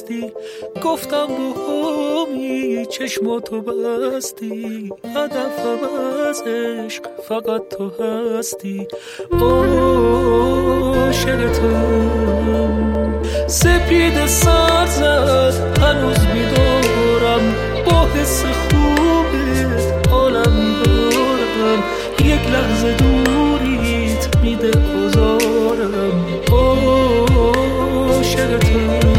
رفتی، گفتم بهمی چشماتو بستی، هدفم از عشق فقط تو هستی. عاشقتم سپید سر زد هنوز میدارم، با حس خوبت عالم میبارم، یک لحظه دوریت میده آزارم. عاشقتم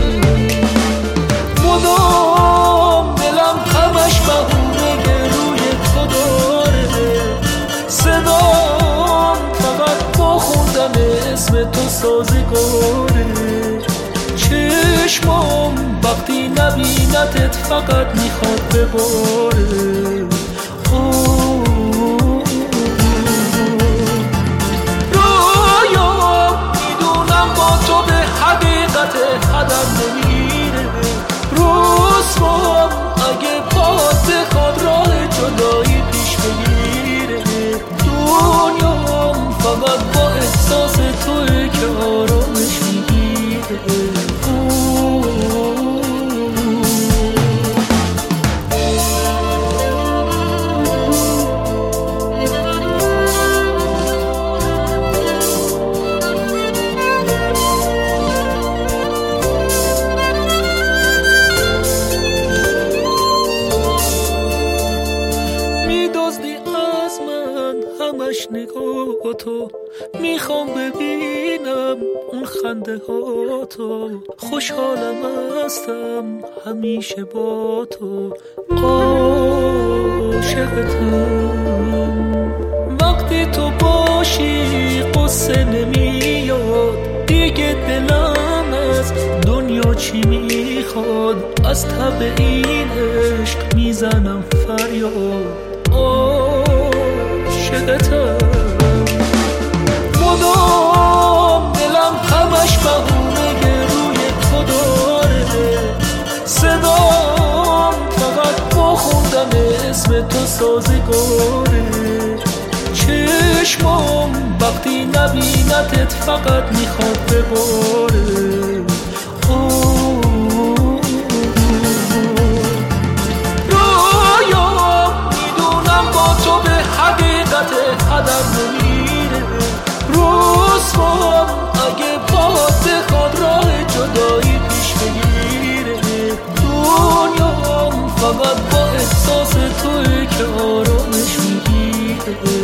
مدام دلم همش بهونه روی تو داره، صدام فقط با خوندن اسم تو سازگاره، چشمام وقتی نبینتت فقط میخواد بباره. رویام میدونم با تو به حقیقت هدر نمیره، رسوام اگه باد بخواد راه جدایی پیش بگیره، دنیام فقط با احساس توی که آرامش میگیره. همش نگاه تو میخوام ببینم، اون خنده ها تو، خوشحالم هستم همیشه با تو. عاشقتم وقتی تو باشی قصه نمیاد، دیگه دلم از دنیا چی میخواد، از تب این عشق میزنم فریاد. عاشقتم مدام دلم همش بهونه روی تو داره، صدام فقط با خوندن اسم تو سازگاره، چشمام وقتی نبینتت فقط میخواد بباره. حقیقت هدر نمیره، رسوام اگه باد بخواد راه جدایی پیش بگیره، دنیام فقط با احساس توی که آرامش میگیره.